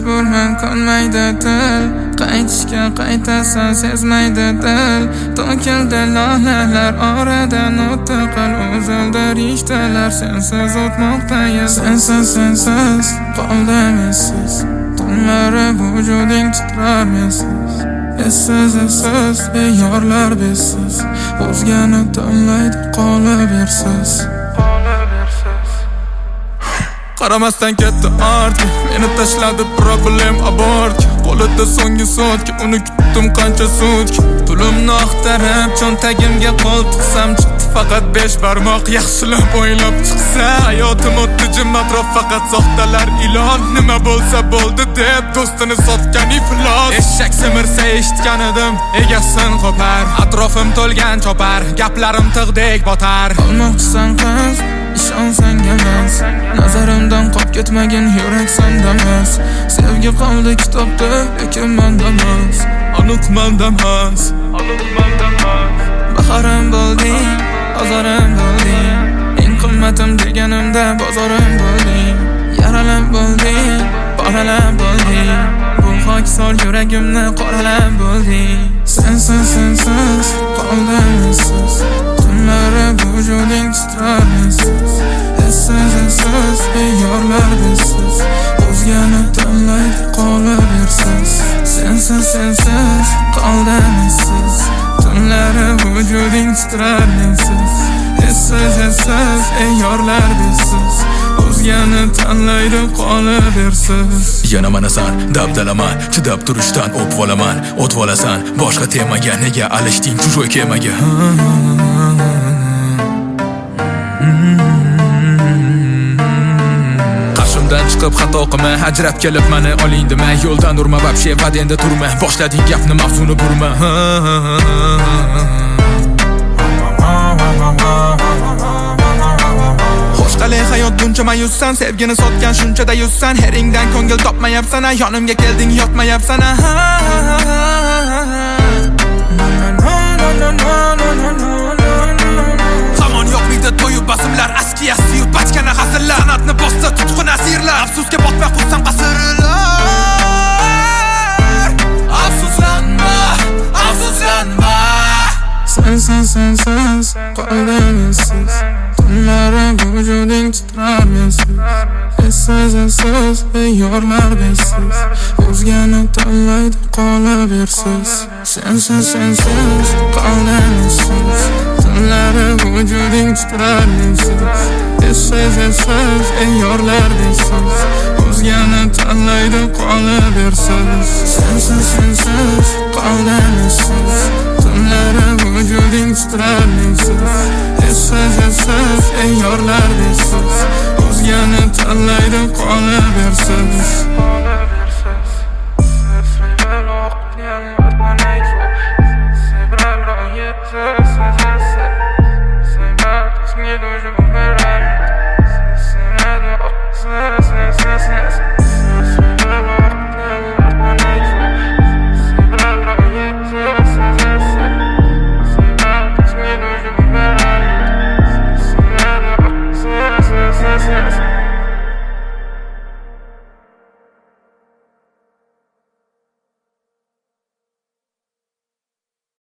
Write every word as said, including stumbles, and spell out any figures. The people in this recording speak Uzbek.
majburman qolmaydi til. Qaytishga qaytasan sezmaydi dil. To'kildi lolalar oradan o'tdi qil uzildi rishtalar sensiz o'tmoqda yil. Sensiz sensiz qoldim essiz, tunlari vujuding titrar mensiz. Essiz essiz yorlar besiz, o'zgani tanlaydi qolaversiz. Qaramasdan ketdi ortga, meni tashladi problem abort. Qo'lida so'nggi soatga uni kutdim qancha sutga. Pulimni axtarib cho'ntagimga qo'l tiqsam chiqdi faqat besh barmoq. Yaxshilab o'ylab chiqsa hayotim o'tdi jim atrof faqat soxtalar ilon. Nima bo'lsa bo'ldi deb do'stini sotgan iflos. Eshak semirsa eshitgan edim egasin qopar. Atrofim to'lgan chopar, gaplarim tig'dek botar. Olmoqchisan qiz ishonsang emas, nazarimdan qolib ketmagin yurak sandamas. Sevgi qoldi kitobda lekin mandamas, aniq mandamas, aniq mandamas. Bahorim bo'lding, bozorim bo'lding, eng qimmatim deganimda bozorim bo'lding. Yaralab bo'lding, poralab bo'lding, bu xokisor yuragimni qoralab bo'lding. Sensiz sensiz qoldim essiz, tunlari vujuding titrar mensiz. Essiz essiz yorlar besiz, o'zgani tanlaydi qolaversiz. Sensiz sensiz qoldim essiz, tunlari vujuding titrar mensiz. Essiz essiz yorlar besiz, o'zgani tanlaydi qolaversiz. Yana mana san dabdalaman, chidab turishdan o'pib olaman. O't olasan boshqa temaga, nega alishding чужой kemaga? Qarshimdan chiqib xato qilma, ajrab kelib meni oling dema. Yo'ldan urma vobshe vadenda turma, boshlading gapni mavzuni burma. Qalay hayot buncha mayussan, sevgini sotgan shunchada yuzsan. Heringdan ko'ngil topmayapsan, yonimga kelding yotmayapsan. Hamon yo'q miyda to'yib basimlar, askiya suyib bachkana hazillar. San'atni bossa tutqun asirlar, afsuska botmay qursam qasirlar. Afsuslanma, afsuslanma. Sensiz sensiz qoldim essiz, tunlari vujuding titrar mensiz. Essiz essiz yorlar besiz, o'zgani tanlaydi qolaversiz. Sensiz sensiz qoldim essiz, tunlari vujuding titrar mensiz. Essiz essiz yorlar besiz, o'zgani tanlaydi qolaversiz. Sensiz sensiz qoldim essiz, tunlari vujuding titrar mensiz. Essiz essiz yorlar besiz, o'zgani tanlaydi qolaversiz. Yes, yes.